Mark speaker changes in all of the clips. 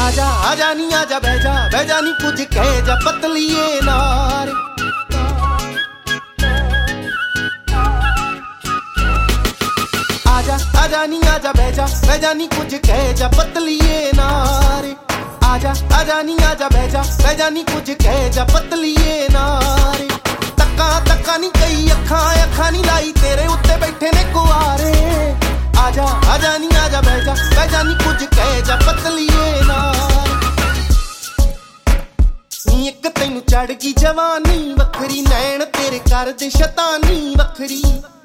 Speaker 1: आजा आजा नी आजा बह जा नी कुछ कह जा पतलिए नार। आजा आजा नी आजा बह जा नी कुछ कह जा पतलिए नार। आजा आजा नी आजा बह जा नी कुछ कह जा पतलिए नार। तक्का तक्का नी कई अखां अखां नी लाई तेरे उत्ते बैठे ने कुआरे। आजा आजा नी आजा बह जा नी कुछ कह जा पतलिए नार। नी एक तैनू चढ़ गई जवानी वखरी नैन तेरे कर दे शैतानी वखरी।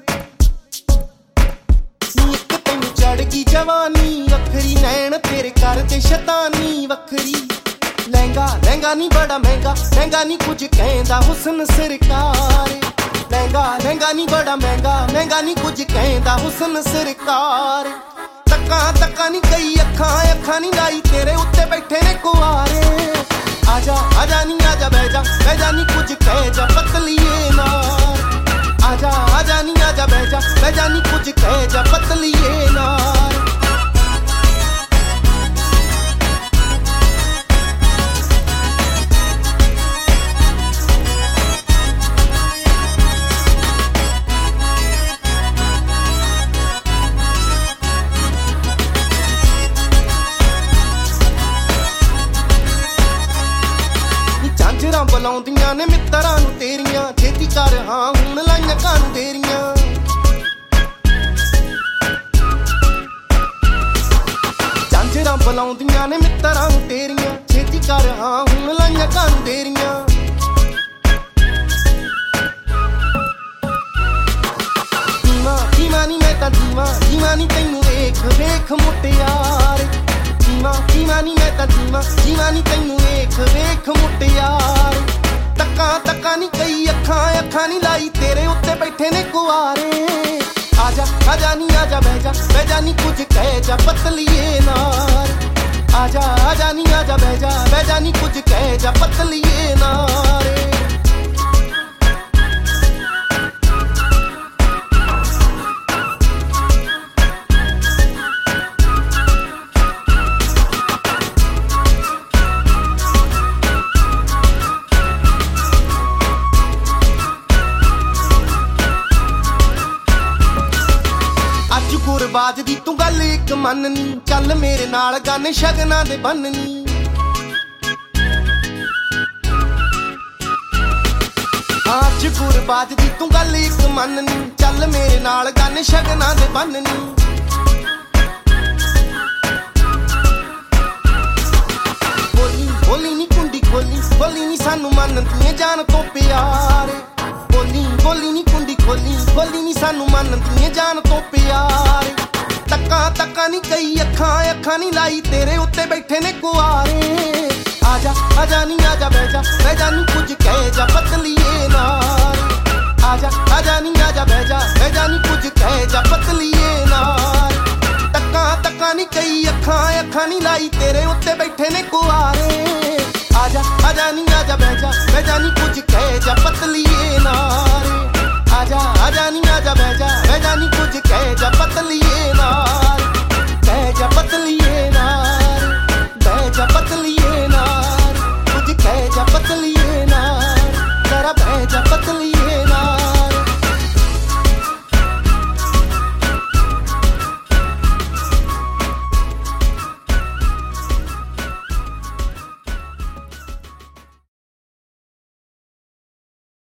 Speaker 1: नी एक तैनू चढ़ गई जवानी वखरी नैन तेरे कर दे शैतानी वखरी। लहंगा लहंगा नी बड़ा महंगा महंगा नी कुछ कहंदा हुस्न सरकार। लहंगा लहंगा नी बड़ा महंगा महंगा नी कुछ कहंदा हुस्न सरकार। तक्का तक्का नी कई अखां अखां नी लाई तेरे उत्ते बैठे ने कुआरे। आजा आजा नी आजा बह जा नी कुछ कह जा पतलिए नार। आजा आजा नी आजा बह जा नी कुछ कह जा पतलिए नार। झांझरां बुलाउंदियां ने मित्तरां नूं तेरियां छेती कर हां हुण लाइयां कानूं देरियां। झांझरां बुलाउंदियां ने मित्तरां नूं तेरियां छेती कर हां हुण लाइयां कानूं देरियां। दीवां दीवां नी मैं तां दीवां नी तैनूं वेख वेख मुटियार। दीवां नी मैं तां दीवां नी तैनूं वेख वेख मुटियार। तक्का तक्का नी कई अखां अखां नी लाई तेरे उत्ते बैठे ने कुआरे। आजा आजा नी आजा बह जा नी कुछ कह जा पतलिए नार। आजा आजा नी आजा बह जा नी कुछ कह जा पतलिए नार। गुरबाज दी तू गल एक मननी चल मेरे नाल गाने शगनां दे बननी। आज गुरबाज दी तू गल एक मननी चल मेरे नाल गाने शगनां दे बननी। बोली बोली नी कुंडी खोली नी सानू मनदियां जान तो प्यार। बोली बोली नी कुंडी खोली नी सानू मनदियां जान तो प्यार। तक्का तक्का नी कई अखां अखां नी लाई तेरे उत्ते बैठे ने कुआरे। आजा आजा नी आजा बह जा नी कुछ कह जा पतलिए नार। आजा आजा नी आजा बह जा नी कुछ कह जा पतलिए नार। तक्का तक्का नी कई अखां अखां नी लाई तेरे उत्ते बैठे ने कुआरे। आजा आजा नी आजा बह जा नी कुछ कह जा पतलिए नार। आजा आजा नी आजा बह जा नी कुछ कह जा पतलिए